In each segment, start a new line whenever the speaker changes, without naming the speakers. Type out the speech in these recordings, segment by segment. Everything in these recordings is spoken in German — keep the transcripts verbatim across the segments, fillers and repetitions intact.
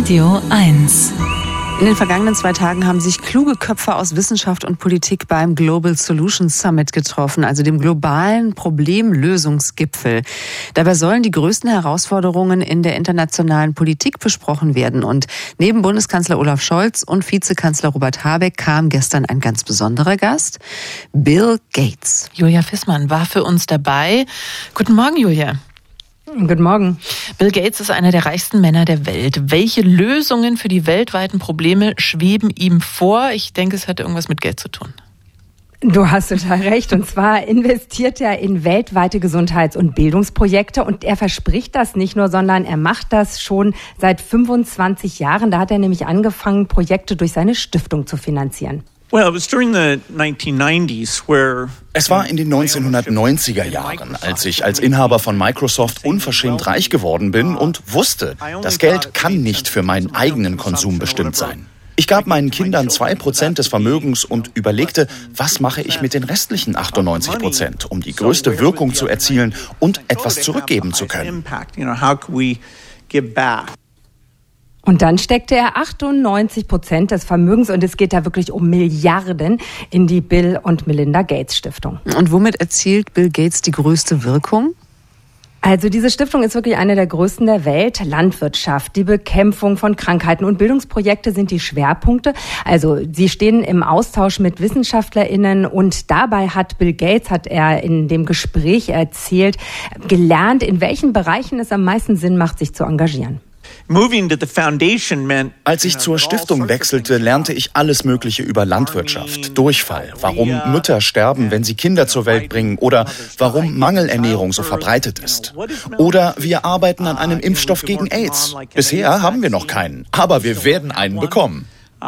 Radio eins.
In den vergangenen zwei Tagen haben sich kluge Köpfe aus Wissenschaft und Politik beim Global Solutions Summit getroffen, also dem globalen Problemlösungsgipfel. Dabei sollen die größten Herausforderungen in der internationalen Politik besprochen werden. Und neben Bundeskanzler Olaf Scholz und Vizekanzler Robert Habeck kam gestern ein ganz besonderer Gast, Bill Gates.
Julia Fissmann war für uns dabei. Guten Morgen, Julia.
Guten Morgen.
Bill Gates ist einer der reichsten Männer der Welt. Welche Lösungen für die weltweiten Probleme schweben ihm vor? Ich denke, es hat irgendwas mit Geld zu tun.
Du hast total recht. Und zwar investiert er in weltweite Gesundheits- und Bildungsprojekte. Und er verspricht das nicht nur, sondern er macht das schon seit fünfundzwanzig Jahren. Da hat er nämlich angefangen, Projekte durch seine Stiftung zu finanzieren.
Es war in den neunzehnhundertneunziger Jahren, als ich als Inhaber von Microsoft unverschämt reich geworden bin und wusste, das Geld kann nicht für meinen eigenen Konsum bestimmt sein. Ich gab meinen Kindern zwei Prozent des Vermögens und überlegte, was mache ich mit den restlichen achtundneunzig Prozent, um die größte Wirkung zu erzielen und etwas zurückgeben zu können.
Und dann steckte er achtundneunzig Prozent des Vermögens, und es geht da wirklich um Milliarden, in die Bill und Melinda Gates Stiftung.
Und womit erzielt Bill Gates die größte Wirkung?
Also diese Stiftung ist wirklich eine der größten der Welt. Landwirtschaft, die Bekämpfung von Krankheiten und Bildungsprojekte sind die Schwerpunkte. Also sie stehen im Austausch mit WissenschaftlerInnen, und dabei hat Bill Gates, hat er in dem Gespräch erzählt, gelernt, in welchen Bereichen es am meisten Sinn macht, sich zu engagieren.
Als ich zur Stiftung wechselte, lernte ich alles Mögliche über Landwirtschaft, Durchfall, warum Mütter sterben, wenn sie Kinder zur Welt bringen, oder warum Mangelernährung so verbreitet ist. Oder wir arbeiten an einem Impfstoff gegen AIDS. Bisher haben wir noch keinen, aber wir werden einen bekommen.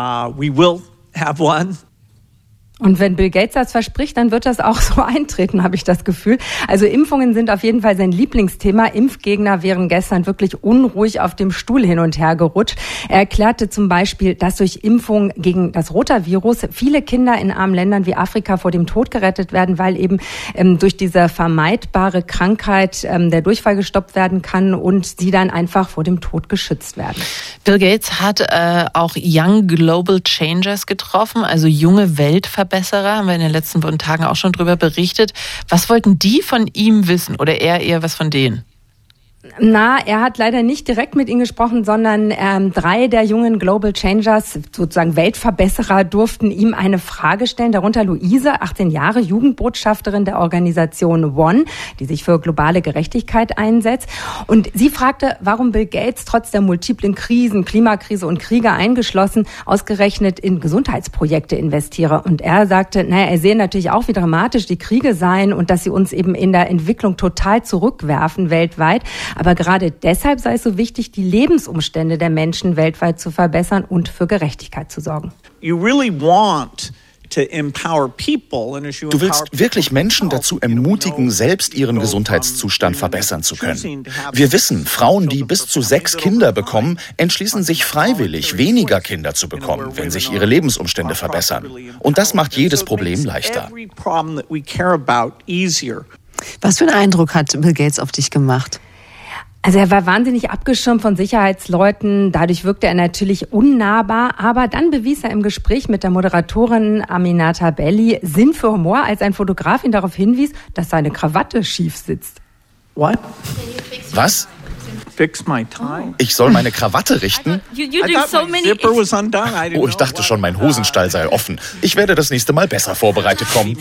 Und wenn Bill Gates das verspricht, dann wird das auch so eintreten, habe ich das Gefühl. Also Impfungen sind auf jeden Fall sein Lieblingsthema. Impfgegner wären gestern wirklich unruhig auf dem Stuhl hin und her gerutscht. Er erklärte zum Beispiel, dass durch Impfung gegen das Rotavirus viele Kinder in armen Ländern wie Afrika vor dem Tod gerettet werden, weil eben ähm, durch diese vermeidbare Krankheit ähm, der Durchfall gestoppt werden kann und sie dann einfach vor dem Tod geschützt werden.
Bill Gates hat äh, auch Young Global Changers getroffen, also junge Weltverbesserer. Besserer, haben wir in den letzten Tagen auch schon drüber berichtet. Was wollten die von ihm wissen oder er eher was von denen?
Na, er hat leider nicht direkt mit ihnen gesprochen, sondern ähm, drei der jungen Global Changers, sozusagen Weltverbesserer, durften ihm eine Frage stellen. Darunter Luise, achtzehn Jahre, Jugendbotschafterin der Organisation One, die sich für globale Gerechtigkeit einsetzt. Und sie fragte, warum Bill Gates trotz der multiplen Krisen, Klimakrise und Kriege eingeschlossen, ausgerechnet in Gesundheitsprojekte investiere. Und er sagte, naja, er sehe natürlich auch, wie dramatisch die Kriege seien und dass sie uns eben in der Entwicklung total zurückwerfen weltweit. Aber gerade deshalb sei es so wichtig, die Lebensumstände der Menschen weltweit zu verbessern und für Gerechtigkeit zu sorgen.
Du willst wirklich Menschen dazu ermutigen, selbst ihren Gesundheitszustand verbessern zu können. Wir wissen, Frauen, die bis zu sechs Kinder bekommen, entschließen sich freiwillig, weniger Kinder zu bekommen, wenn sich ihre Lebensumstände verbessern. Und das macht jedes Problem leichter.
Was für einen Eindruck hat Bill Gates auf dich gemacht?
Also er war wahnsinnig abgeschirmt von Sicherheitsleuten, dadurch wirkte er natürlich unnahbar, aber dann bewies er im Gespräch mit der Moderatorin Aminata Belli Sinn für Humor, als ein Fotograf ihn darauf hinwies, dass seine Krawatte schief sitzt.
What? Was? Ich soll meine Krawatte richten? Oh, ich dachte schon, mein Hosenstall sei offen. Ich werde das nächste Mal besser vorbereitet kommen.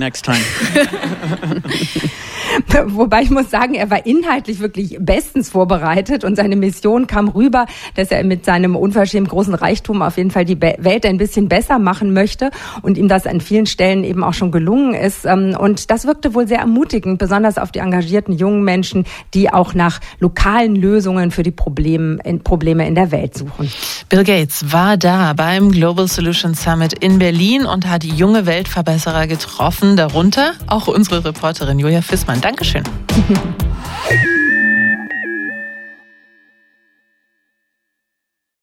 Wobei ich muss sagen, er war inhaltlich wirklich bestens vorbereitet und seine Mission kam rüber, dass er mit seinem unverschämt großen Reichtum auf jeden Fall die Welt ein bisschen besser machen möchte und ihm das an vielen Stellen eben auch schon gelungen ist. Und das wirkte wohl sehr ermutigend, besonders auf die engagierten jungen Menschen, die auch nach lokalen Lösungen für die Probleme in der Welt suchen.
Bill Gates war da beim Global Solutions Summit in Berlin und hat junge Weltverbesserer getroffen, darunter auch unsere Reporterin Julia Fissmann. Dankeschön.